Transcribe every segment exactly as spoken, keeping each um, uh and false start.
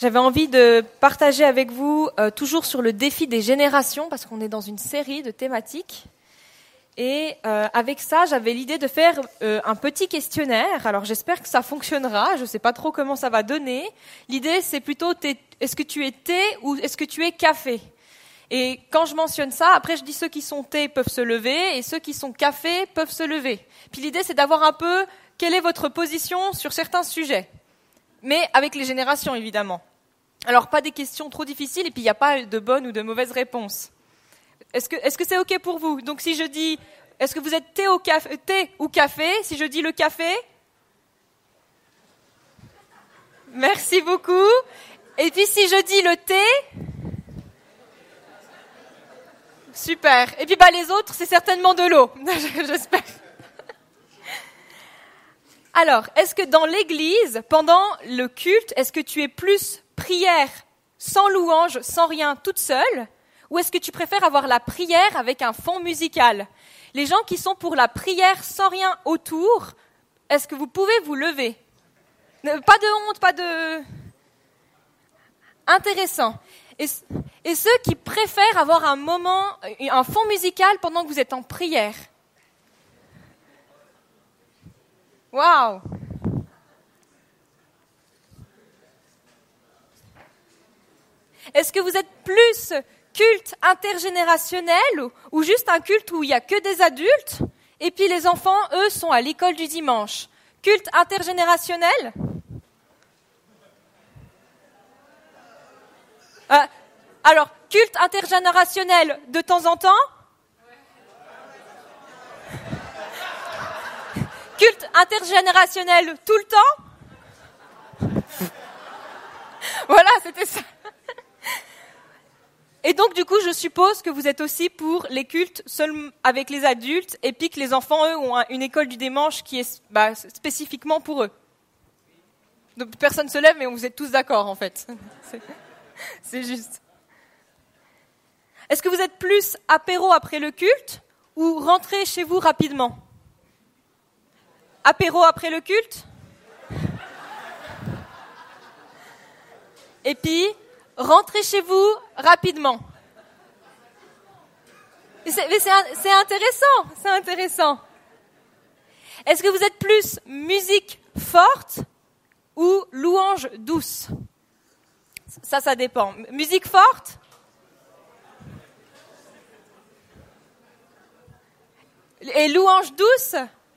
J'avais envie de partager avec vous, euh, toujours sur le défi des générations, parce qu'on est dans une série de thématiques. Et euh, avec ça, j'avais l'idée de faire euh, un petit questionnaire. Alors j'espère que ça fonctionnera, je ne sais pas trop comment ça va donner. L'idée, c'est plutôt, t'es, est-ce que tu es thé ou est-ce que tu es café ? Et quand je mentionne ça, après je dis ceux qui sont thé peuvent se lever et ceux qui sont café peuvent se lever. Puis l'idée, c'est d'avoir un peu quelle est votre position sur certains sujets. Mais avec les générations, évidemment. Alors, pas des questions trop difficiles, et puis il n'y a pas de bonnes ou de mauvaises réponses. Est-ce que, est-ce que c'est OK pour vous ? Donc, si je dis, est-ce que vous êtes thé, au café, thé ou café ? Si je dis le café ? Merci beaucoup. Et puis, si je dis le thé ? Super. Et puis, bah, les autres, c'est certainement de l'eau. J'espère. Alors, est-ce que dans l'église, pendant le culte, est-ce que tu es plus prière sans louange, sans rien, toute seule, ou est-ce que tu préfères avoir la prière avec un fond musical ? Les gens qui sont pour la prière sans rien autour, est-ce que vous pouvez vous lever ? Pas de honte, pas de... Intéressant. Et, et ceux qui préfèrent avoir un moment, un fond musical pendant que vous êtes en prière ? Waouh ! Est-ce que vous êtes plus culte intergénérationnel ou, ou juste un culte où il n'y a que des adultes et puis les enfants, eux, sont à l'école du dimanche ? Culte intergénérationnel ? euh, Alors, culte intergénérationnel de temps en temps ? Culte intergénérationnel tout le temps ? Voilà, c'était ça. Et donc, du coup, je suppose que vous êtes aussi pour les cultes seuls avec les adultes, et puis que les enfants, eux, ont une école du dimanche qui est bah, spécifiquement pour eux. Donc, personne ne se lève, mais vous êtes tous d'accord, en fait. C'est, c'est juste. Est-ce que vous êtes plus apéro après le culte, ou rentrez chez vous rapidement ? Apéro après le culte ? Et puis, rentrez chez vous rapidement. C'est, mais c'est, c'est intéressant, c'est intéressant. Est-ce que vous êtes plus musique forte ou louange douce ? Ça, ça dépend. Musique forte ? Et louange douce ?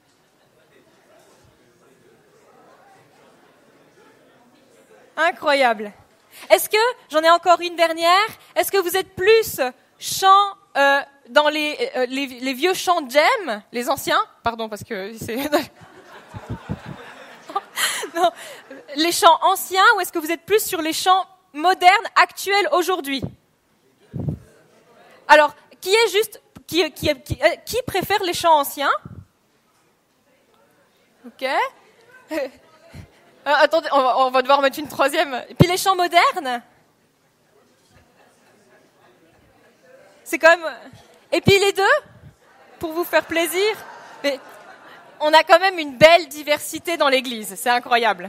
Incroyable. Est-ce que, j'en ai encore une dernière, est-ce que vous êtes plus chant euh, dans les, euh, les, les vieux chants de Jem, les anciens, pardon parce que c'est... non, les chants anciens, ou est-ce que vous êtes plus sur les chants modernes, actuels, aujourd'hui ? Alors, qui est juste, qui, qui, qui, qui préfère les chants anciens ? Ok. Euh, attendez, on va, on va devoir mettre une troisième. Et puis les chants modernes ? C'est quand même... Et puis les deux ? Pour vous faire plaisir ? Mais on a quand même une belle diversité dans l'église, c'est incroyable.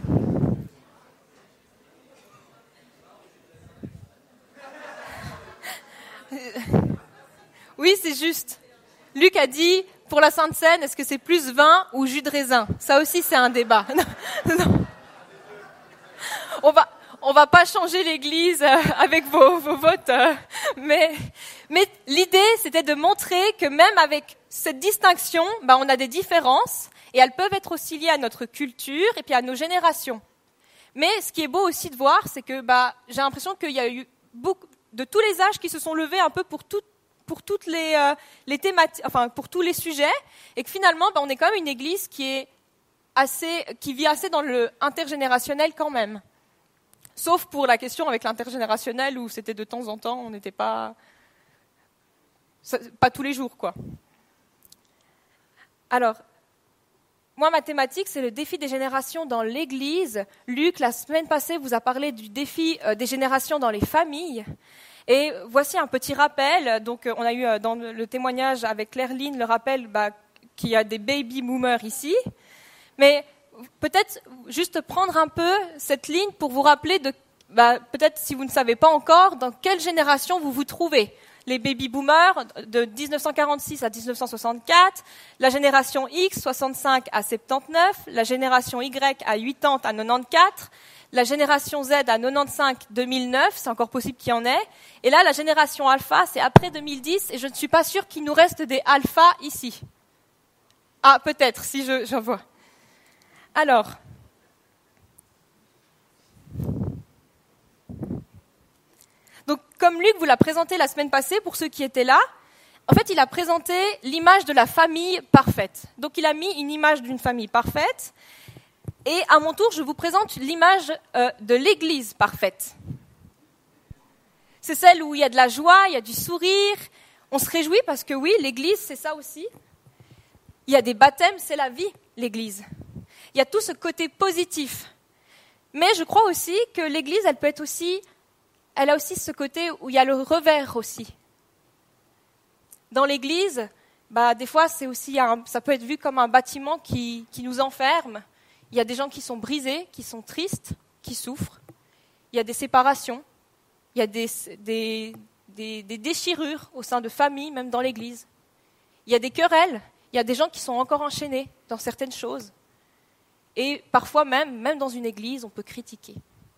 Oui, c'est juste. Luc a dit... Pour la Sainte Seine, est-ce que c'est plus vin ou jus de raisin ? Ça aussi, c'est un débat. Non, non. On va, on va pas changer l'Église avec vos, vos votes, mais, mais l'idée, c'était de montrer que même avec cette distinction, bah, on a des différences et elles peuvent être aussi liées à notre culture et puis à nos générations. Mais ce qui est beau aussi de voir, c'est que bah, j'ai l'impression qu'il y a eu beaucoup de tous les âges qui se sont levés un peu pour toutes pour toutes les, euh, les thématiques, enfin pour tous les sujets, et que finalement, ben, on est quand même une église qui est assez, qui vit assez dans le intergénérationnel quand même. Sauf pour la question avec l'intergénérationnel où c'était de temps en temps, on n'était pas, pas tous les jours, quoi. Alors, moi, ma thématique, c'est le défi des générations dans l'église. Luc, la semaine passée, vous a parlé du défi euh, des générations dans les familles. Et voici un petit rappel. Donc, on a eu dans le témoignage avec Claire-Lynne le rappel bah, qu'il y a des baby boomers ici. Mais peut-être juste prendre un peu cette ligne pour vous rappeler de bah, peut-être si vous ne savez pas encore, dans quelle génération vous vous trouvez. Les baby-boomers de dix-neuf cent quarante-six à dix-neuf cent soixante-quatre, la génération X, soixante-cinq à soixante-dix-neuf, la génération Y à quatre-vingts à quatre-vingt-quatorze, la génération Z à quatre-vingt-quinze deux mille neuf, c'est encore possible qu'il y en ait. Et là, la génération alpha, c'est après deux mille dix, et je ne suis pas sûre qu'il nous reste des alphas ici. Ah, peut-être, si je, j'en vois. Alors... Donc, comme Luc vous l'a présenté la semaine passée, pour ceux qui étaient là, en fait, il a présenté l'image de la famille parfaite. Donc, il a mis une image d'une famille parfaite. Et à mon tour, je vous présente l'image euh, de l'Église parfaite. C'est celle où il y a de la joie, il y a du sourire. On se réjouit parce que oui, l'Église, c'est ça aussi. Il y a des baptêmes, c'est la vie, l'Église. Il y a tout ce côté positif. Mais je crois aussi que l'Église, elle peut être aussi... Elle a aussi ce côté où il y a le revers aussi. Dans l'Église, bah, des fois, c'est aussi un, ça peut être vu comme un bâtiment qui, qui nous enferme. Il y a des gens qui sont brisés, qui sont tristes, qui souffrent. Il y a des séparations. Il y a des, des, des, des déchirures au sein de familles, même dans l'Église. Il y a des querelles. Il y a des gens qui sont encore enchaînés dans certaines choses. Et parfois même, même dans une Église, on peut critiquer.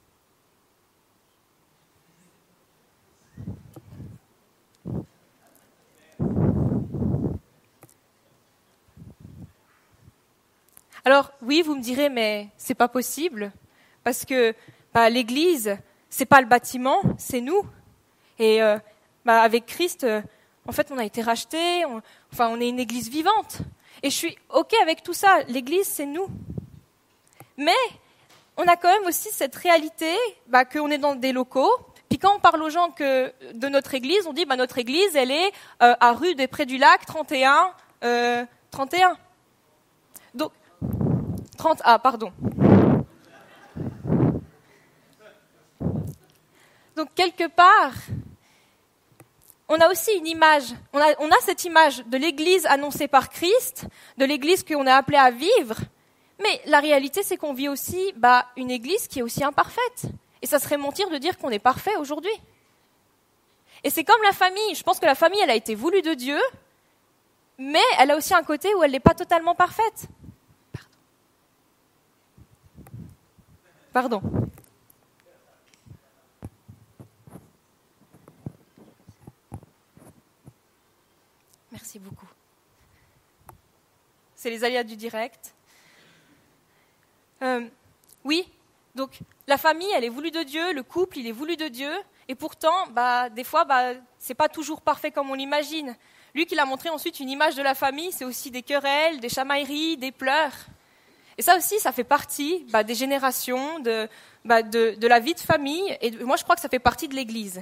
Alors oui, vous me direz, mais c'est pas possible, parce que bah, l'Église, c'est pas le bâtiment, c'est nous. Et euh, bah, avec Christ, euh, en fait, on a été rachetés, on, enfin, on est une Église vivante. Et je suis ok avec tout ça. L'Église, c'est nous. Mais on a quand même aussi cette réalité, bah, qu'on est dans des locaux. Puis quand on parle aux gens que de notre Église, on dit, bah, notre Église, elle est euh, à rue des Prés du Lac, trente et un, euh, trente et un. Donc trente A, pardon. Donc, quelque part, on a aussi une image, on a, on a cette image de l'Église annoncée par Christ, de l'Église qu'on est appelé à vivre, mais la réalité, c'est qu'on vit aussi bah, une Église qui est aussi imparfaite. Et ça serait mentir de dire qu'on est parfait aujourd'hui. Et c'est comme la famille, je pense que la famille, elle a été voulue de Dieu, mais elle a aussi un côté où elle n'est pas totalement parfaite. Pardon. Merci beaucoup. C'est les aléas du direct. Euh, oui, donc la famille, elle est voulue de Dieu, le couple, il est voulu de Dieu, et pourtant, bah, des fois, bah, c'est pas toujours parfait comme on l'imagine. Lui qui a montré ensuite une image de la famille, c'est aussi des querelles, des chamailleries, des pleurs. Et ça aussi, ça fait partie bah, des générations, de, bah, de, de la vie de famille. Et moi, je crois que ça fait partie de l'Église.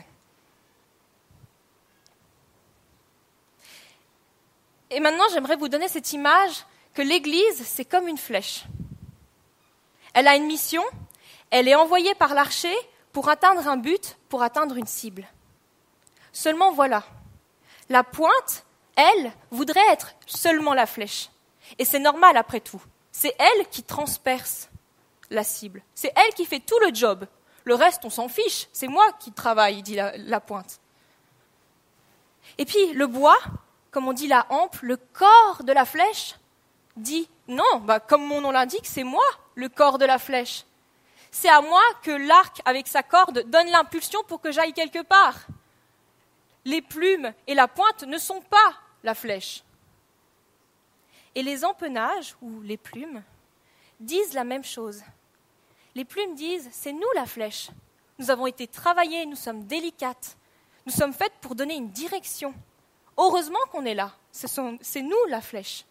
Et maintenant, j'aimerais vous donner cette image que l'Église, c'est comme une flèche. Elle a une mission, elle est envoyée par l'archer pour atteindre un but, pour atteindre une cible. Seulement voilà, la pointe, elle, voudrait être seulement la flèche. Et c'est normal après tout. C'est elle qui transperce la cible. C'est elle qui fait tout le job. Le reste, on s'en fiche. C'est moi qui travaille, dit la, la pointe. Et puis, le bois, comme on dit la hampe, le corps de la flèche, dit non, bah, comme mon nom l'indique, c'est moi, le corps de la flèche. C'est à moi que l'arc, avec sa corde, donne l'impulsion pour que j'aille quelque part. Les plumes et la pointe ne sont pas la flèche. Et les empennages, ou les plumes, disent la même chose. Les plumes disent, c'est nous la flèche. Nous avons été travaillées, nous sommes délicates. Nous sommes faites pour donner une direction. Heureusement qu'on est là. Ce sont, c'est nous la flèche.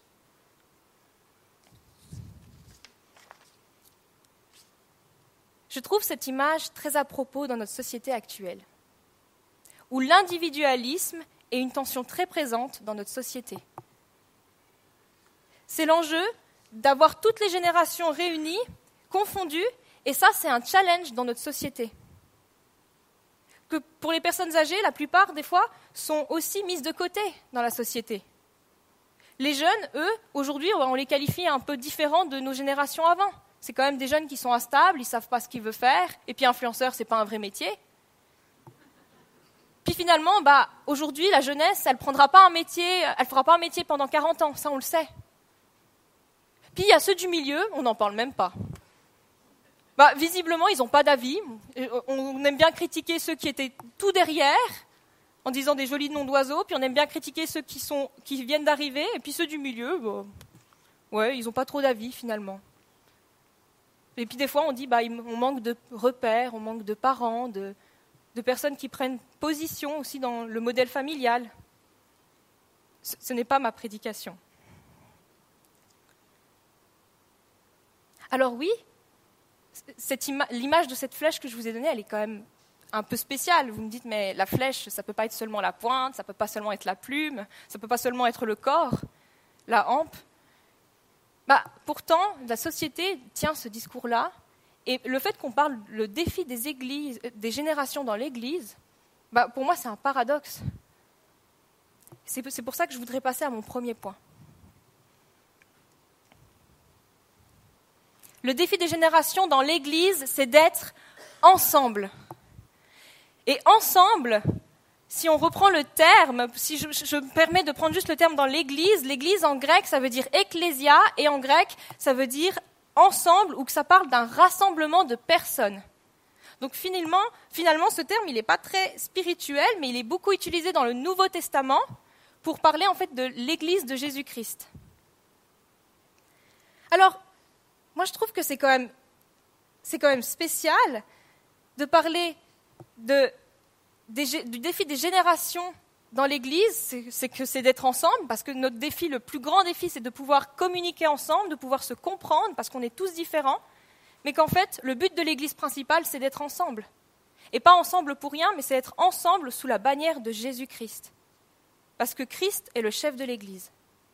Je trouve cette image très à propos dans notre société actuelle, où l'individualisme est une tension très présente dans notre société. C'est l'enjeu d'avoir toutes les générations réunies, confondues, et ça, c'est un challenge dans notre société. Que pour les personnes âgées, la plupart, des fois, sont aussi mises de côté dans la société. Les jeunes, eux, aujourd'hui, on les qualifie un peu différents de nos générations avant. C'est quand même des jeunes qui sont instables, ils ne savent pas ce qu'ils veulent faire, et puis influenceur, ce n'est pas un vrai métier. Puis finalement, bah, aujourd'hui, la jeunesse, elle ne prendra pas un métier, elle fera pas un métier pendant quarante ans, ça on le sait. Puis il y a ceux du milieu, on n'en parle même pas. Bah, visiblement, ils n'ont pas d'avis. On aime bien critiquer ceux qui étaient tout derrière, en disant des jolis noms d'oiseaux, puis on aime bien critiquer ceux qui, sont, qui viennent d'arriver, et puis ceux du milieu, bah, ouais, ils n'ont pas trop d'avis finalement. Et puis des fois, on dit bah, on manque de repères, on manque de parents, de, de personnes qui prennent position aussi dans le modèle familial. Ce, ce n'est pas ma prédication. Alors oui, cette ima- l'image de cette flèche que je vous ai donnée, elle est quand même un peu spéciale. Vous me dites, mais la flèche, ça ne peut pas être seulement la pointe, ça ne peut pas seulement être la plume, ça ne peut pas seulement être le corps, la hampe. Bah, pourtant, la société tient ce discours-là, et le fait qu'on parle le défi des églises, des générations dans l'Église, bah, pour moi, c'est un paradoxe. C'est, c'est pour ça que je voudrais passer à mon premier point. Le défi des générations dans l'Église, c'est d'être ensemble. Et ensemble, si on reprend le terme, si je, je me permets de prendre juste le terme dans l'Église, l'Église en grec, ça veut dire ecclésia, et en grec, ça veut dire ensemble, ou que ça parle d'un rassemblement de personnes. Donc finalement, finalement ce terme, il n'est pas très spirituel, mais il est beaucoup utilisé dans le Nouveau Testament pour parler en fait de l'Église de Jésus-Christ. Alors, moi je trouve que c'est quand même, c'est quand même spécial de parler de, des, du défi des générations dans l'Église, c'est, c'est que c'est d'être ensemble, parce que notre défi, le plus grand défi, c'est de pouvoir communiquer ensemble, de pouvoir se comprendre, parce qu'on est tous différents, mais qu'en fait, le but de l'Église principale, c'est d'être ensemble. Et pas ensemble pour rien, mais c'est être ensemble sous la bannière de Jésus-Christ. Parce que Christ est le chef de l'Église.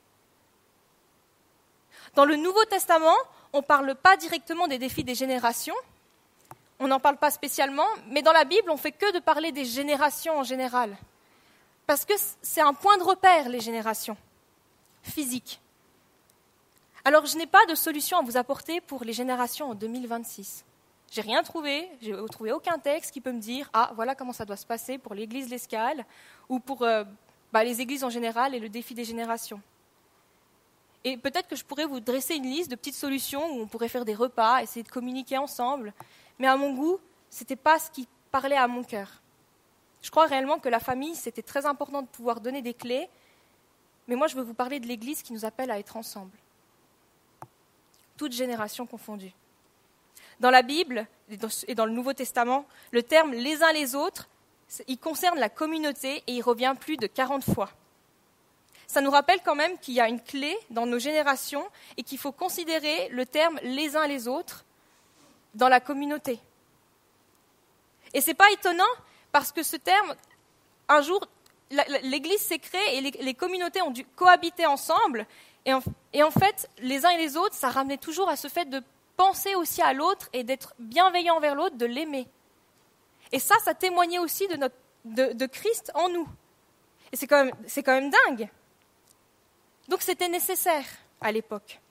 Dans le Nouveau Testament, on ne parle pas directement des défis des générations, on n'en parle pas spécialement, mais dans la Bible, on ne fait que de parler des générations en général. Parce que c'est un point de repère, les générations physiques. Alors, je n'ai pas de solution à vous apporter pour les générations en deux mille vingt-six. Je n'ai rien trouvé, je n'ai trouvé aucun texte qui peut me dire « Ah, voilà comment ça doit se passer pour l'église L'Escale ou pour euh, bah, les églises en général et le défi des générations. » Et peut-être que je pourrais vous dresser une liste de petites solutions où on pourrait faire des repas, essayer de communiquer ensemble. Mais à mon goût, ce n'était pas ce qui parlait à mon cœur. Je crois réellement que la famille, c'était très important de pouvoir donner des clés. Mais moi, je veux vous parler de l'Église qui nous appelle à être ensemble. Toutes générations confondues. Dans la Bible et dans le Nouveau Testament, le terme « les uns les autres », il concerne la communauté et il revient plus de quarante fois. Ça nous rappelle quand même qu'il y a une clé dans nos générations et qu'il faut considérer le terme « les uns les autres » dans la communauté. Et ce n'est pas étonnant parce que ce terme, un jour, l'Église s'est créée et les, les communautés ont dû cohabiter ensemble. Et en, et en fait, les uns et les autres, ça ramenait toujours à ce fait de penser aussi à l'autre et d'être bienveillant envers l'autre, de l'aimer. Et ça, ça témoignait aussi de, notre, de, de Christ en nous. Et c'est quand même, c'est quand même dingue. Donc c'était nécessaire à l'époque.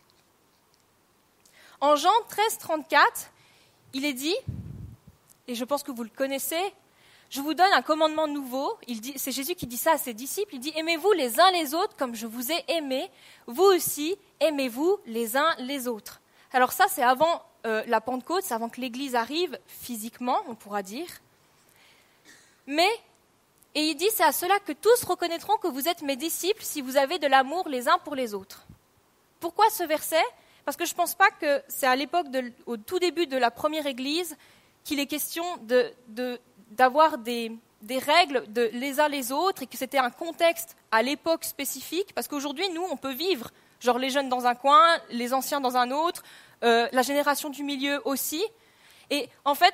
En Jean treize, trente-quatre, il est dit, et je pense que vous le connaissez, « Je vous donne un commandement nouveau ». Il dit, c'est Jésus qui dit ça à ses disciples. Il dit « Aimez-vous les uns les autres comme je vous ai aimés. Vous aussi, aimez-vous les uns les autres. » Alors ça, c'est avant euh, la Pentecôte, c'est avant que l'Église arrive physiquement, on pourra dire. Mais, et il dit « C'est à cela que tous reconnaîtront que vous êtes mes disciples si vous avez de l'amour les uns pour les autres. » Pourquoi ce verset ? Parce que je ne pense pas que c'est à l'époque, de, au tout début de la première Église, qu'il est question de, de, d'avoir des, des règles de les uns les autres et que c'était un contexte à l'époque spécifique. Parce qu'aujourd'hui, nous, on peut vivre, genre les jeunes dans un coin, les anciens dans un autre, euh, la génération du milieu aussi. Et en fait,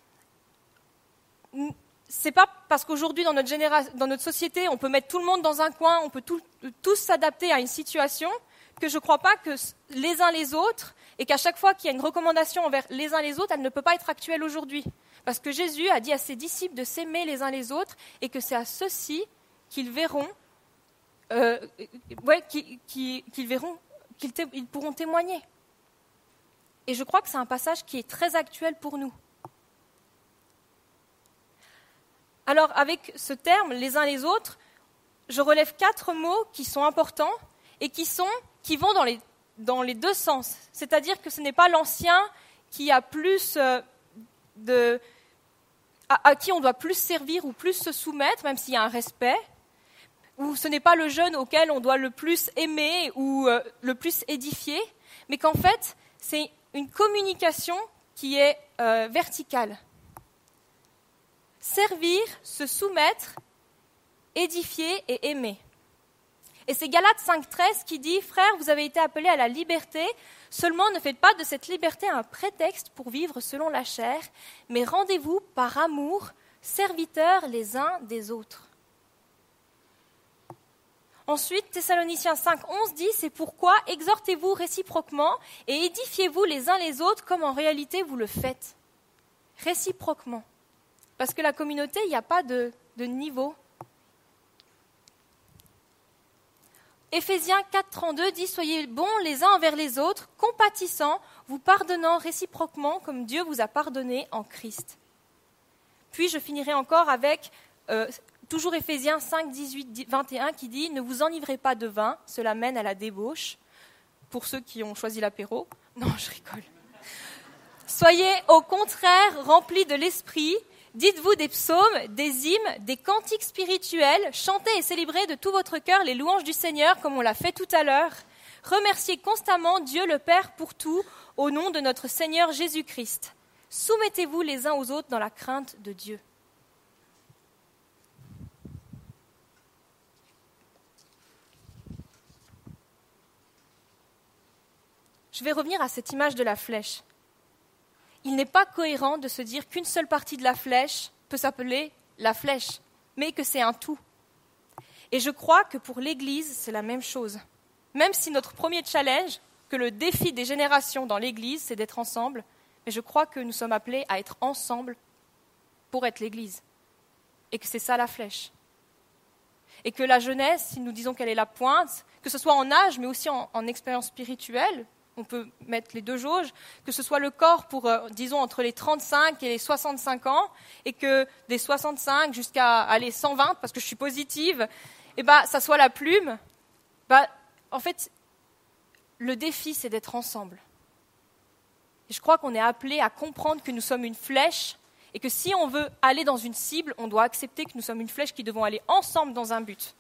c'est pas parce qu'aujourd'hui, dans notre, généra- dans notre société, on peut mettre tout le monde dans un coin, on peut tout, tous s'adapter à une situation, que je ne crois pas que les uns les autres, et qu'à chaque fois qu'il y a une recommandation envers les uns les autres, elle ne peut pas être actuelle aujourd'hui. Parce que Jésus a dit à ses disciples de s'aimer les uns les autres, et que c'est à ceux-ci qu'ils verront, euh, ouais, qu'ils, qu'ils, qu'ils verront, qu'ils, té- ils pourront témoigner. Et je crois que c'est un passage qui est très actuel pour nous. Alors, avec ce terme, les uns les autres, je relève quatre mots qui sont importants et qui, sont, qui vont dans les, dans les deux sens. C'est-à-dire que ce n'est pas l'ancien qui a plus euh, de, à, à qui on doit plus servir ou plus se soumettre, même s'il y a un respect, ou ce n'est pas le jeune auquel on doit le plus aimer ou euh, le plus édifier, mais qu'en fait, c'est une communication qui est euh, verticale. Servir, se soumettre, édifier et aimer. Et c'est Galates cinq treize qui dit « Frères, vous avez été appelés à la liberté, seulement ne faites pas de cette liberté un prétexte pour vivre selon la chair, mais rendez-vous par amour, serviteurs les uns des autres. » Ensuite, Thessaloniciens cinq onze dit « C'est pourquoi exhortez-vous réciproquement et édifiez-vous les uns les autres comme en réalité vous le faites. » Réciproquement. Parce que la communauté, il n'y a pas de, de niveau. Éphésiens quatre trente-deux dit « Soyez bons les uns envers les autres, compatissants, vous pardonnant réciproquement comme Dieu vous a pardonné en Christ. » Puis je finirai encore avec euh, toujours Éphésiens cinq dix-huit vingt et un qui dit « Ne vous enivrez pas de vin, cela mène à la débauche. » Pour ceux qui ont choisi l'apéro. Non, je rigole. « Soyez au contraire remplis de l'esprit. Dites-vous des psaumes, des hymnes, des cantiques spirituels, chantez et célébrez de tout votre cœur les louanges du Seigneur comme on l'a fait tout à l'heure. Remerciez constamment Dieu le Père pour tout, au nom de notre Seigneur Jésus-Christ. Soumettez-vous les uns aux autres dans la crainte de Dieu. » Je vais revenir à cette image de la flèche. Il n'est pas cohérent de se dire qu'une seule partie de la flèche peut s'appeler la flèche, mais que c'est un tout. Et je crois que pour l'Église, c'est la même chose. Même si notre premier challenge, que le défi des générations dans l'Église, c'est d'être ensemble, mais je crois que nous sommes appelés à être ensemble pour être l'Église. Et que c'est ça la flèche. Et que la jeunesse, si nous disons qu'elle est la pointe, que ce soit en âge, mais aussi en, en expérience spirituelle, on peut mettre les deux jauges, que ce soit le corps pour, euh, disons, entre les trente-cinq et les soixante-cinq ans, et que des soixante-cinq jusqu'à aller cent vingt, parce que je suis positive, et ben, ça soit la plume. Ben, en fait, le défi, c'est d'être ensemble. Et je crois qu'on est appelé à comprendre que nous sommes une flèche, et que si on veut aller dans une cible, on doit accepter que nous sommes une flèche qui devons aller ensemble dans un but.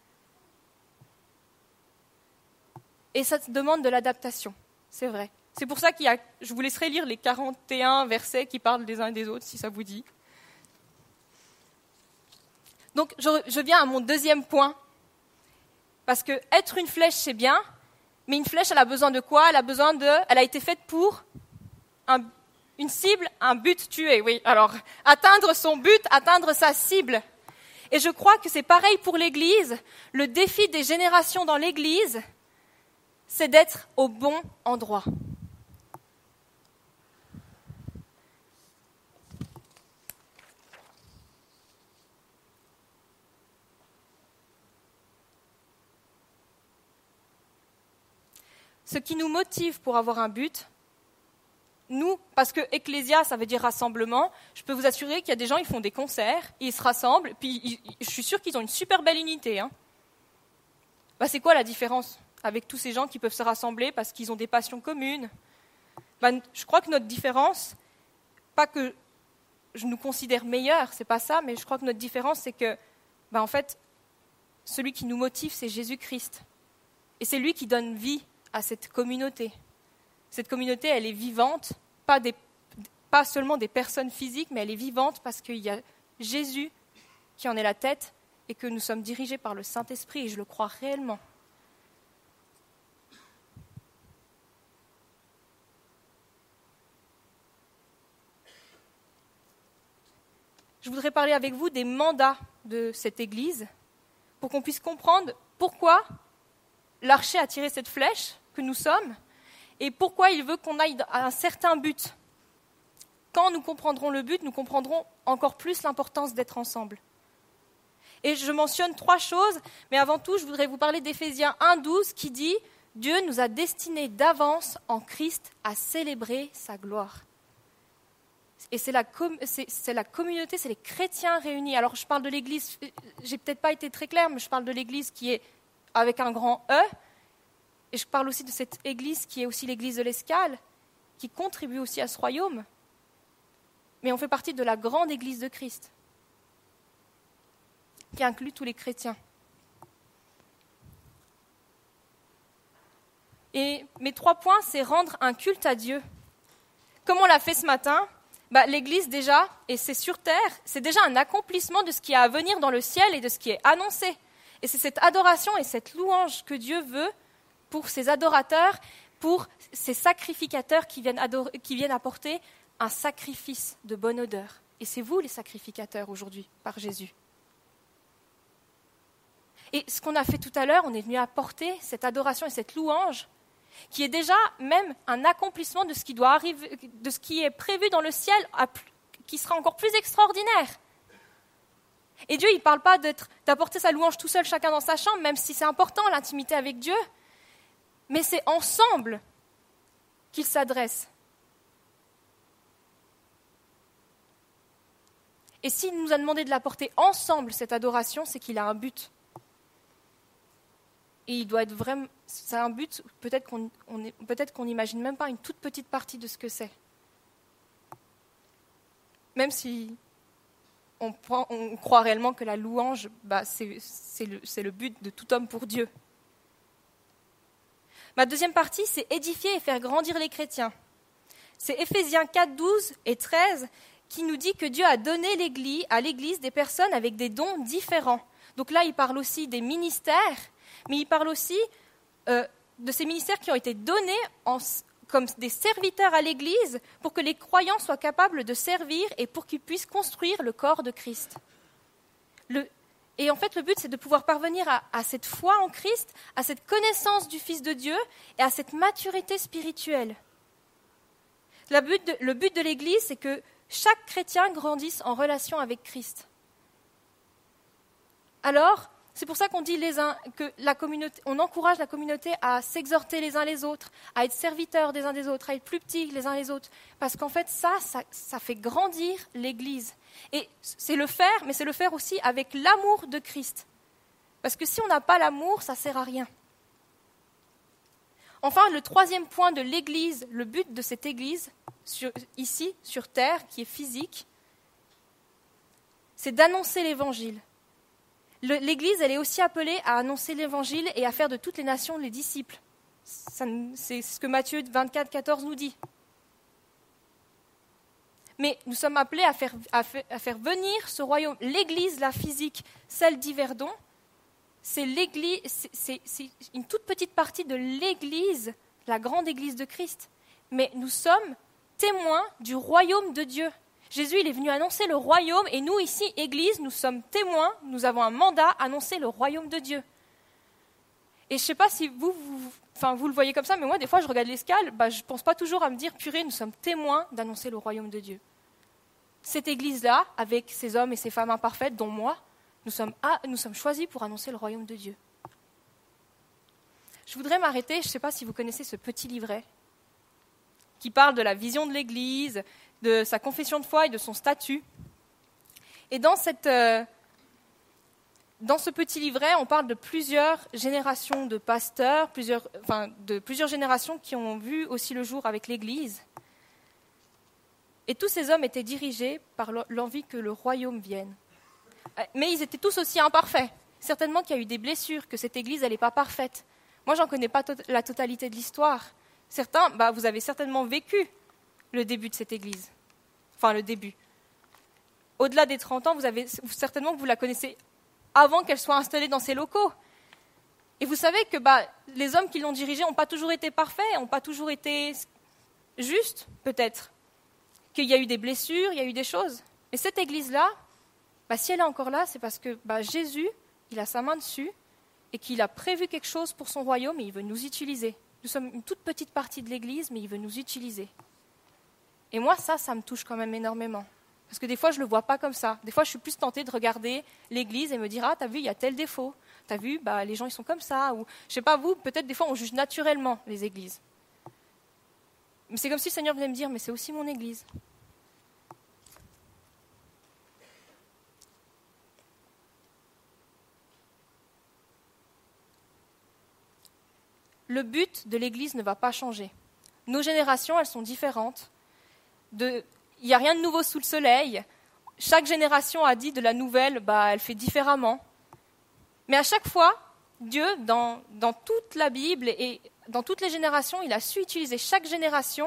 Et ça demande de l'adaptation, c'est vrai. C'est pour ça qu'il y a, je vous laisserai lire les quarante et un versets qui parlent des uns et des autres, si ça vous dit. Donc, je, je viens à mon deuxième point. Parce que être une flèche, c'est bien, mais une flèche, elle a besoin de quoi ? Elle a besoin de, elle a été faite pour un, une cible, un but tué. Oui, alors, atteindre son but, atteindre sa cible. Et je crois que c'est pareil pour l'Église. Le défi des générations dans l'Église, c'est d'être au bon endroit. Ce qui nous motive pour avoir un but, nous, parce que Ecclésia, ça veut dire rassemblement, je peux vous assurer qu'il y a des gens, ils font des concerts, ils se rassemblent, puis ils, je suis sûre qu'ils ont une super belle unité. Hein. Bah, c'est quoi la différence avec tous ces gens qui peuvent se rassembler parce qu'ils ont des passions communes? Bah, je crois que notre différence, pas que je nous considère meilleurs, c'est pas ça, mais je crois que notre différence, c'est que, bah, en fait, celui qui nous motive, c'est Jésus-Christ. Et c'est lui qui donne vie à cette communauté. Cette communauté, elle est vivante, pas, des, pas seulement des personnes physiques, mais elle est vivante parce qu'il y a Jésus qui en est la tête et que nous sommes dirigés par le Saint-Esprit, et je le crois réellement. Je voudrais parler avec vous des mandats de cette Église pour qu'on puisse comprendre pourquoi l'archer a tiré cette flèche que nous sommes et pourquoi il veut qu'on aille à un certain but. Quand nous comprendrons le but, nous comprendrons encore plus l'importance d'être ensemble. Et je mentionne trois choses, mais avant tout, je voudrais vous parler d'Éphésiens un douze qui dit Dieu nous a destinés d'avance en Christ à célébrer sa gloire. Et c'est la, com- c'est, c'est la communauté, c'est les chrétiens réunis. Alors je parle de l'Église, j'ai peut-être pas été très claire, mais je parle de l'Église qui est avec un grand E. Et je parle aussi de cette Église qui est aussi l'Église de l'Escale, qui contribue aussi à ce royaume. Mais on fait partie de la grande Église de Christ, qui inclut tous les chrétiens. Et mes trois points, c'est rendre un culte à Dieu. Comme on l'a fait ce matin, bah, l'Église déjà, et c'est sur terre, c'est déjà un accomplissement de ce qui est à venir dans le ciel et de ce qui est annoncé. Et c'est cette adoration et cette louange que Dieu veut pour ses adorateurs, pour ses sacrificateurs qui viennent, adorer, qui viennent apporter un sacrifice de bonne odeur. Et c'est vous les sacrificateurs aujourd'hui, par Jésus. Et ce qu'on a fait tout à l'heure, on est venu apporter cette adoration et cette louange qui est déjà même un accomplissement de ce qui doit arriver, de ce qui est prévu dans le ciel, qui sera encore plus extraordinaire. Et Dieu, il ne parle pas d'être, d'apporter sa louange tout seul, chacun dans sa chambre, même si c'est important, l'intimité avec Dieu, mais c'est ensemble qu'il s'adresse. Et s'il nous a demandé de l'apporter ensemble, cette adoration, c'est qu'il a un but. Et il doit être vraiment, c'est un but, peut-être qu'on on est, peut-être qu'on n'imagine même pas une toute petite partie de ce que c'est. Même si on, on croit réellement que la louange, bah, c'est, c'est, le, c'est le but de tout homme pour Dieu. Ma deuxième partie, c'est édifier et faire grandir les chrétiens. C'est Éphésiens quatre, douze et treize qui nous dit que Dieu a donné l'église, à l'Église des personnes avec des dons différents. Donc là, il parle aussi des ministères, mais il parle aussi euh, de ces ministères qui ont été donnés en, comme des serviteurs à l'Église pour que les croyants soient capables de servir et pour qu'ils puissent construire le corps de Christ. Le, et en fait, le but, c'est de pouvoir parvenir à, à cette foi en Christ, à cette connaissance du Fils de Dieu et à cette maturité spirituelle. La but de, le but de l'Église, c'est que chaque chrétien grandisse en relation avec Christ. Alors, c'est pour ça qu'on dit les uns, que la communauté, on encourage la communauté à s'exhorter les uns les autres, à être serviteurs des uns des autres, à être plus petits les uns les autres. Parce qu'en fait, ça, ça, ça fait grandir l'Église. Et c'est le faire, mais c'est le faire aussi avec l'amour de Christ. Parce que si on n'a pas l'amour, ça ne sert à rien. Enfin, le troisième point de l'Église, le but de cette Église, sur, ici, sur terre, qui est physique, c'est d'annoncer l'Évangile. Le, L'Église, elle est aussi appelée à annoncer l'Évangile et à faire de toutes les nations les disciples. Ça, c'est ce que Matthieu vingt-quatre, quatorze nous dit. Mais nous sommes appelés à faire, à, faire, à faire venir ce royaume. L'Église, la physique, celle d'Yverdon, c'est, l'église, c'est, c'est, c'est une toute petite partie de l'Église, la grande Église de Christ. Mais nous sommes témoins du royaume de Dieu. Jésus, il est venu annoncer le royaume, et nous, ici, Église, nous sommes témoins, nous avons un mandat à annoncer le royaume de Dieu. Et je ne sais pas si vous, vous, enfin, vous le voyez comme ça, mais moi, des fois, je regarde l'Escale, bah, je ne pense pas toujours à me dire, purée, nous sommes témoins d'annoncer le royaume de Dieu. Cette Église-là, avec ces hommes et ces femmes imparfaites, dont moi, nous sommes, ah, nous sommes choisis pour annoncer le royaume de Dieu. Je voudrais m'arrêter, je ne sais pas si vous connaissez ce petit livret qui parle de la vision de l'Église, de sa confession de foi et de son statut. Et dans, cette, euh, dans ce petit livret, on parle de plusieurs générations de pasteurs, plusieurs, enfin, de plusieurs générations qui ont vu aussi le jour avec l'Église. Et tous ces hommes étaient dirigés par l'envie que le royaume vienne. Mais ils étaient tous aussi imparfaits. Certainement qu'il y a eu des blessures, que cette Église, elle n'est pas parfaite. Moi, je n'en connais pas to- la totalité de l'histoire. Certains, bah, vous avez certainement vécu le début de cette Église. Enfin, le début. Au-delà des trente ans, vous avez certainement que vous la connaissez avant qu'elle soit installée dans ces locaux. Et vous savez que bah, les hommes qui l'ont dirigée n'ont pas toujours été parfaits, n'ont pas toujours été justes, peut-être. Qu'il y a eu des blessures, il y a eu des choses. Et cette Église-là, bah, si elle est encore là, c'est parce que bah, Jésus, il a sa main dessus et qu'il a prévu quelque chose pour son royaume et il veut nous utiliser. Nous sommes une toute petite partie de l'Église, mais il veut nous utiliser. Et moi, ça, ça me touche quand même énormément. Parce que des fois, je ne le vois pas comme ça. Des fois, je suis plus tentée de regarder l'église et me dire « Ah, t'as vu, il y a tel défaut. T'as vu, bah, les gens, ils sont comme ça. » Ou, je sais pas, vous, peut-être des fois, on juge naturellement les églises. Mais c'est comme si le Seigneur venait me dire « Mais c'est aussi mon église. » Le but de l'église ne va pas changer. Nos générations, elles sont différentes. De... Il n'y a rien de nouveau sous le soleil. Chaque génération a dit de la nouvelle, bah, elle fait différemment. Mais à chaque fois, Dieu, dans, dans toute la Bible et dans toutes les générations, il a su utiliser chaque génération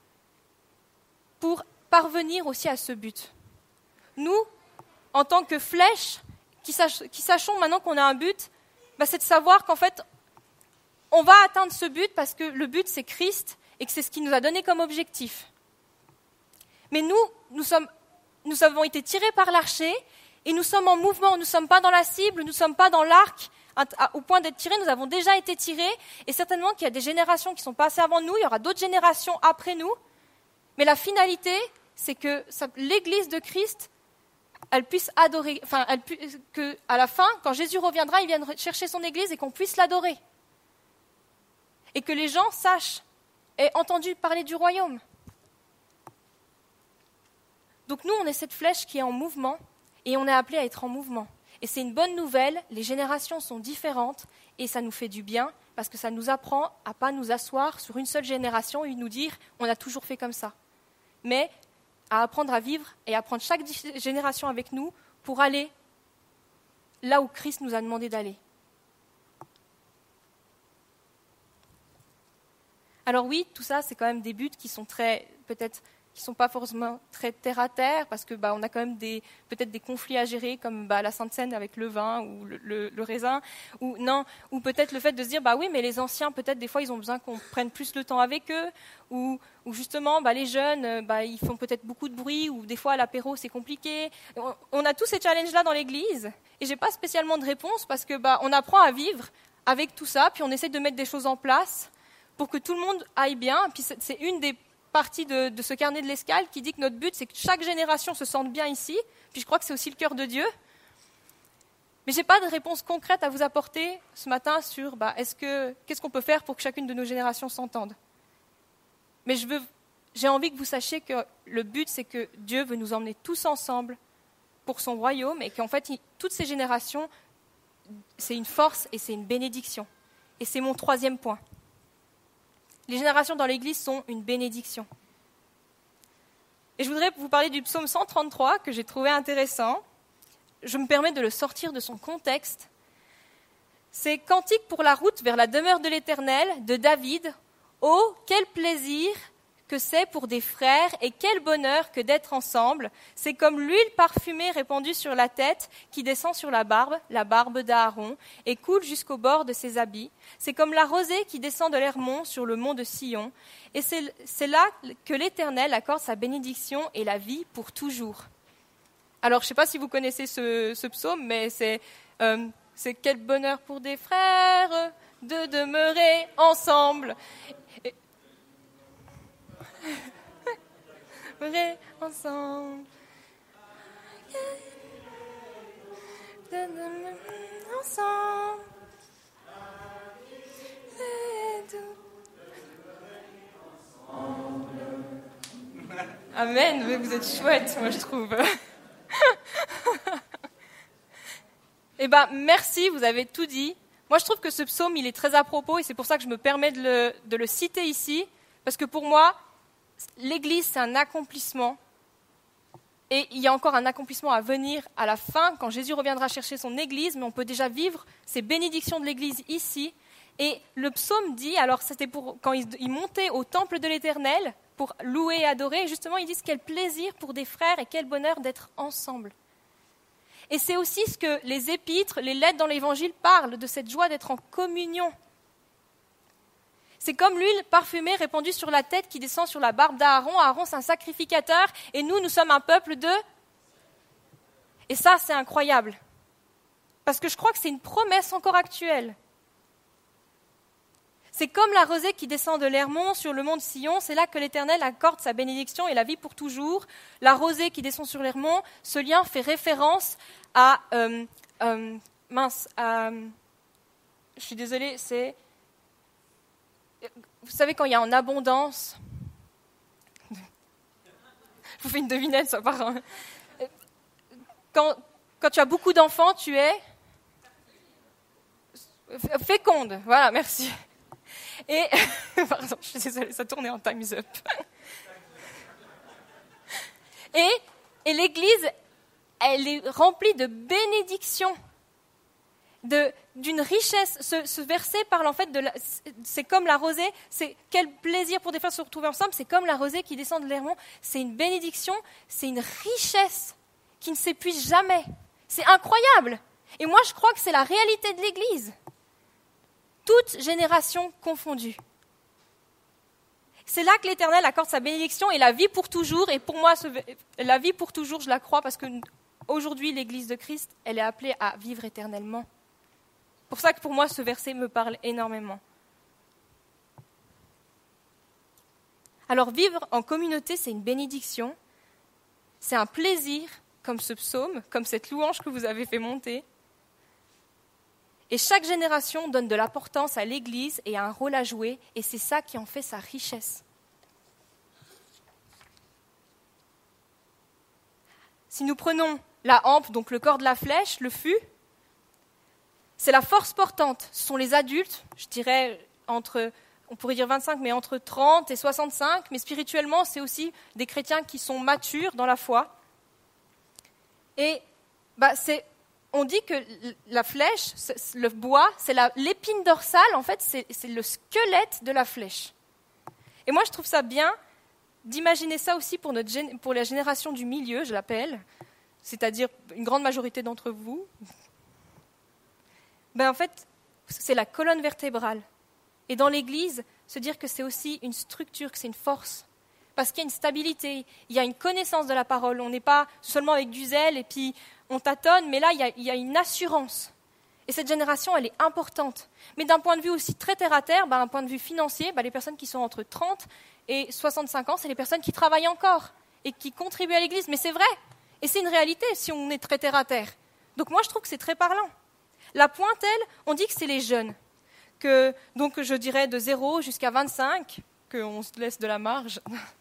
pour parvenir aussi à ce but. Nous, en tant que flèches, qui, sach- qui sachons maintenant qu'on a un but, bah, c'est de savoir qu'en fait, on va atteindre ce but parce que le but, c'est Christ et que c'est ce qu'il nous a donné comme objectif. Mais nous, nous, sommes, nous avons été tirés par l'archer et nous sommes en mouvement. Nous ne sommes pas dans la cible, nous ne sommes pas dans l'arc. Au point d'être tirés, nous avons déjà été tirés. Et certainement qu'il y a des générations qui sont passées avant nous, il y aura d'autres générations après nous. Mais la finalité, c'est que ça, l'Église de Christ, elle puisse adorer, enfin, elle puisse, que, à la fin, quand Jésus reviendra, il vienne chercher son Église et qu'on puisse l'adorer. Et que les gens sachent et entendent parler du royaume. Donc nous, on est cette flèche qui est en mouvement et on est appelé à être en mouvement. Et c'est une bonne nouvelle, les générations sont différentes et ça nous fait du bien parce que ça nous apprend à ne pas nous asseoir sur une seule génération et nous dire « on a toujours fait comme ça ». Mais à apprendre à vivre et à prendre chaque génération avec nous pour aller là où Christ nous a demandé d'aller. Alors oui, tout ça, c'est quand même des buts qui sont très, peut-être, qui sont pas forcément très terre à terre, parce que bah, on a quand même des, peut-être des conflits à gérer, comme bah, la Sainte Seine avec le vin ou le, le, le raisin, ou non, ou peut-être le fait de se dire bah oui, mais les anciens, peut-être des fois, ils ont besoin qu'on prenne plus le temps avec eux, ou, ou justement, bah, les jeunes, bah, ils font peut-être beaucoup de bruit, ou des fois à l'apéro, c'est compliqué. On, on a tous ces challenges-là dans l'Église, et j'ai pas spécialement de réponse parce que bah, on apprend à vivre avec tout ça, puis on essaie de mettre des choses en place pour que tout le monde aille bien. Puis c'est une des parties de, de ce carnet de l'escale qui dit que notre but, c'est que chaque génération se sente bien ici. Puis je crois que c'est aussi le cœur de Dieu. Mais je n'ai pas de réponse concrète à vous apporter ce matin sur bah, est-ce que, qu'est-ce qu'on peut faire pour que chacune de nos générations s'entende. Mais je veux, j'ai envie que vous sachiez que le but, c'est que Dieu veut nous emmener tous ensemble pour son royaume et qu'en fait, il, toutes ces générations, c'est une force et c'est une bénédiction. Et c'est mon troisième point. Les générations dans l'Église sont une bénédiction. Et je voudrais vous parler du psaume cent trente-trois que j'ai trouvé intéressant. Je me permets de le sortir de son contexte. C'est « Cantique pour la route vers la demeure de l'Éternel » de David. « Oh, quel plaisir que c'est pour des frères et quel bonheur que d'être ensemble. C'est comme l'huile parfumée répandue sur la tête qui descend sur la barbe, la barbe d'Aaron, et coule jusqu'au bord de ses habits. C'est comme la rosée qui descend de l'Hermon sur le mont de Sion. Et c'est, c'est là que l'Éternel accorde sa bénédiction et la vie pour toujours. » Alors, je ne sais pas si vous connaissez ce, ce psaume, mais c'est, euh, c'est quel bonheur pour des frères de demeurer ensemble. Et, demeurer ensemble. De demeurer ensemble. Amen, mais vous êtes chouette, moi je trouve. Eh bien, merci, vous avez tout dit. Moi, je trouve que ce psaume, il est très à propos et c'est pour ça que je me permets de le, de le citer ici. Parce que pour moi, l'Église, c'est un accomplissement. Et il y a encore un accomplissement à venir à la fin, quand Jésus reviendra chercher son Église, mais on peut déjà vivre ces bénédictions de l'Église ici. Et le psaume dit, alors c'était pour quand ils, ils montaient au temple de l'Éternel pour louer et adorer, justement ils disent quel plaisir pour des frères et quel bonheur d'être ensemble. Et c'est aussi ce que les épîtres, les lettres dans l'Évangile parlent, de cette joie d'être en communion. C'est comme l'huile parfumée répandue sur la tête qui descend sur la barbe d'Aaron. Aaron, c'est un sacrificateur, et nous, nous sommes un peuple de... Et ça, c'est incroyable. Parce que je crois que c'est une promesse encore actuelle. C'est comme la rosée qui descend de l'Hermon sur le mont de Sion, c'est là que l'Éternel accorde sa bénédiction et la vie pour toujours. La rosée qui descend sur l'Hermon, ce lien fait référence à... Euh, euh, mince, à, je suis désolée, c'est... Vous savez, quand il y a en abondance... Je vous fais une devinette, ça part... Quand, quand tu as beaucoup d'enfants, tu es... Féconde, voilà, merci. Et, pardon, je suis désolée, ça tournait en Time's Up. Et, et l'Église, elle est remplie de bénédictions, de, d'une richesse. Ce, ce verset parle en fait de la, c'est comme la rosée, c'est quel plaisir pour des frères de se retrouver ensemble, c'est comme la rosée qui descend de l'Hermon, c'est une bénédiction, c'est une richesse qui ne s'épuise jamais. C'est incroyable. Et moi, je crois que c'est la réalité de l'Église. Toutes générations confondues. C'est là que l'Éternel accorde sa bénédiction et la vie pour toujours. Et pour moi, ce, la vie pour toujours, je la crois parce que aujourd'hui, l'Église de Christ, elle est appelée à vivre éternellement. C'est pour ça que pour moi, ce verset me parle énormément. Alors, vivre en communauté, c'est une bénédiction. C'est un plaisir, comme ce psaume, comme cette louange que vous avez fait monter. Et chaque génération donne de l'importance à l'Église et a un rôle à jouer, et c'est ça qui en fait sa richesse. Si nous prenons la hampe, donc le corps de la flèche, le fût, c'est la force portante. Ce sont les adultes, je dirais entre, on pourrait dire vingt-cinq, mais entre trente et soixante-cinq, mais spirituellement, c'est aussi des chrétiens qui sont matures dans la foi. Et bah, c'est... On dit que la flèche, le bois, c'est la, l'épine dorsale, en fait, c'est, c'est le squelette de la flèche. Et moi, je trouve ça bien d'imaginer ça aussi pour, notre, pour la génération du milieu, je l'appelle, c'est-à-dire une grande majorité d'entre vous. Ben, en fait, c'est la colonne vertébrale. Et dans l'Église, se dire que c'est aussi une structure, que c'est une force. Parce qu'il y a une stabilité, il y a une connaissance de la parole. On n'est pas seulement avec du zèle et puis on tâtonne, mais là, il y a, il y a une assurance. Et cette génération, elle est importante. Mais d'un point de vue aussi très terre-à-terre, ben, d'un point de vue financier, ben, les personnes qui sont entre trente et soixante-cinq ans, c'est les personnes qui travaillent encore et qui contribuent à l'Église. Mais c'est vrai, et c'est une réalité si on est très terre-à-terre. Donc moi, je trouve que c'est très parlant. La pointe, elle, on dit que c'est les jeunes. Que, donc je dirais de zéro jusqu'à vingt-cinq, qu'on se laisse de la marge.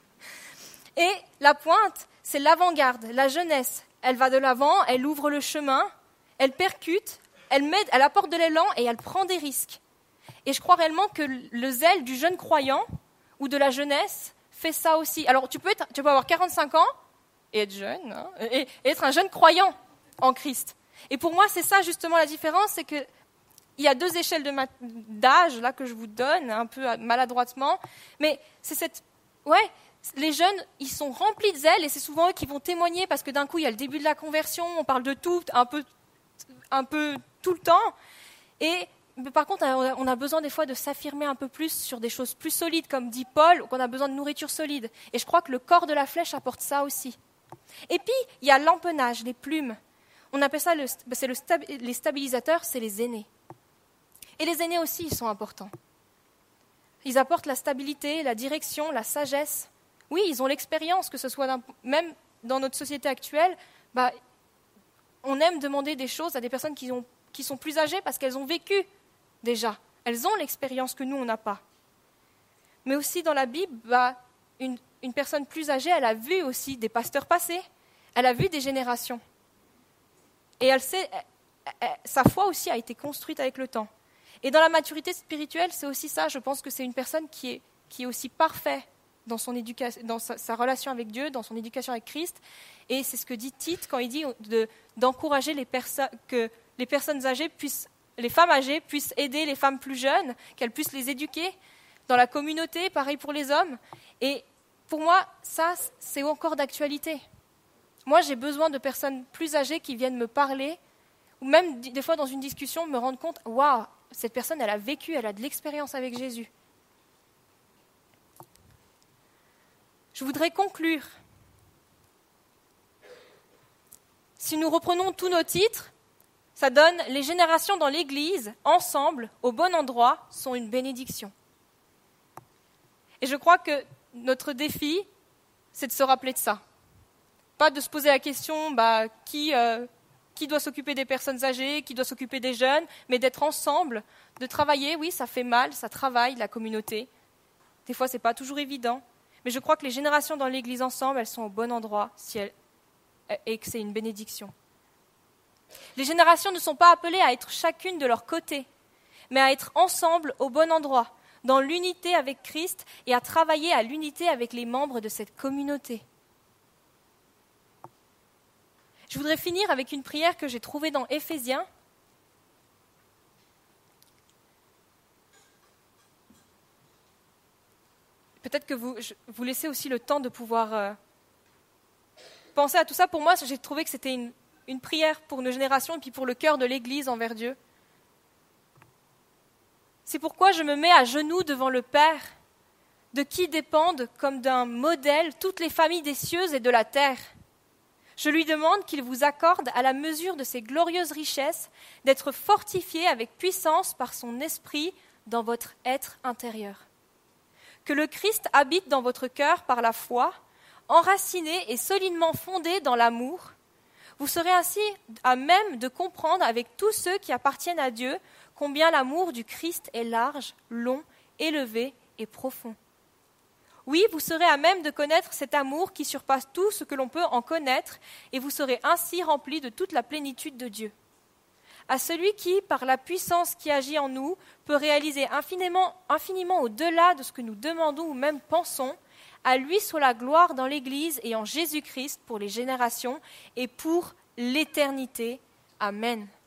Et la pointe, c'est l'avant-garde, la jeunesse. Elle va de l'avant, elle ouvre le chemin, elle percute, elle, met, elle apporte de l'élan et elle prend des risques. Et je crois réellement que le zèle du jeune croyant ou de la jeunesse fait ça aussi. Alors tu peux, être, tu peux avoir quarante-cinq ans et être jeune, hein, et, et être un jeune croyant en Christ. Et pour moi, c'est ça justement la différence, c'est qu'il y a deux échelles de ma, d'âge là que je vous donne, un peu maladroitement, mais c'est cette... Ouais, les jeunes, ils sont remplis de zèle et c'est souvent eux qui vont témoigner parce que d'un coup, il y a le début de la conversion, on parle de tout, un peu, un peu tout le temps. Et par contre, on a besoin des fois de s'affirmer un peu plus sur des choses plus solides, comme dit Paul, qu'on a besoin de nourriture solide. Et je crois que le corps de la flèche apporte ça aussi. Et puis, il y a l'empennage, les plumes. On appelle ça, le, c'est le, les stabilisateurs, c'est les aînés. Et les aînés aussi, ils sont importants. Ils apportent la stabilité, la direction, la sagesse. Oui, ils ont l'expérience, que ce soit d'un, même dans notre société actuelle, bah, on aime demander des choses à des personnes qui, ont, qui sont plus âgées parce qu'elles ont vécu déjà. Elles ont l'expérience que nous, on n'a pas. Mais aussi dans la Bible, bah, une, une personne plus âgée, elle a vu aussi des pasteurs passés, elle a vu des générations. Et elle sait, elle, elle, sa foi aussi a été construite avec le temps. Et dans la maturité spirituelle, c'est aussi ça. Je pense que c'est une personne qui est, qui est aussi parfaite dans, son éducation, dans sa, sa relation avec Dieu, dans son éducation avec Christ. Et c'est ce que dit Tite quand il dit de, d'encourager les perso- que les personnes âgées puissent, les femmes âgées puissent aider les femmes plus jeunes, qu'elles puissent les éduquer dans la communauté, pareil pour les hommes. Et pour moi, ça, c'est encore d'actualité. Moi, j'ai besoin de personnes plus âgées qui viennent me parler, ou même des fois dans une discussion, me rendre compte, waouh, cette personne, elle a vécu, elle a de l'expérience avec Jésus. Je voudrais conclure. Si nous reprenons tous nos titres, ça donne « Les générations dans l'Église, ensemble, au bon endroit, sont une bénédiction ». Et je crois que notre défi, c'est de se rappeler de ça. Pas de se poser la question, bah, qui, euh, qui doit s'occuper des personnes âgées, qui doit s'occuper des jeunes, mais d'être ensemble, de travailler. Oui, ça fait mal, ça travaille la communauté. Des fois, ce n'est pas toujours évident. Mais je crois que les générations dans l'Église ensemble, elles sont au bon endroit si elles, et que c'est une bénédiction. Les générations ne sont pas appelées à être chacune de leur côté, mais à être ensemble au bon endroit, dans l'unité avec Christ et à travailler à l'unité avec les membres de cette communauté. Je voudrais finir avec une prière que j'ai trouvée dans Éphésiens. Peut-être que vous, je, vous laissez aussi le temps de pouvoir euh, penser à tout ça. Pour moi, j'ai trouvé que c'était une, une prière pour nos générations et puis pour le cœur de l'Église envers Dieu. C'est pourquoi je me mets à genoux devant le Père, de qui dépendent comme d'un modèle toutes les familles des cieux et de la terre. Je lui demande qu'il vous accorde, à la mesure de ses glorieuses richesses, d'être fortifié avec puissance par son esprit dans votre être intérieur. Que le Christ habite dans votre cœur par la foi, enraciné et solidement fondé dans l'amour. Vous serez ainsi à même de comprendre avec tous ceux qui appartiennent à Dieu combien l'amour du Christ est large, long, élevé et profond. Oui, vous serez à même de connaître cet amour qui surpasse tout ce que l'on peut en connaître, et vous serez ainsi remplis de toute la plénitude de Dieu. À celui qui, par la puissance qui agit en nous, peut réaliser infiniment, infiniment au-delà de ce que nous demandons ou même pensons, à lui soit la gloire dans l'Église et en Jésus-Christ pour les générations et pour l'éternité. Amen.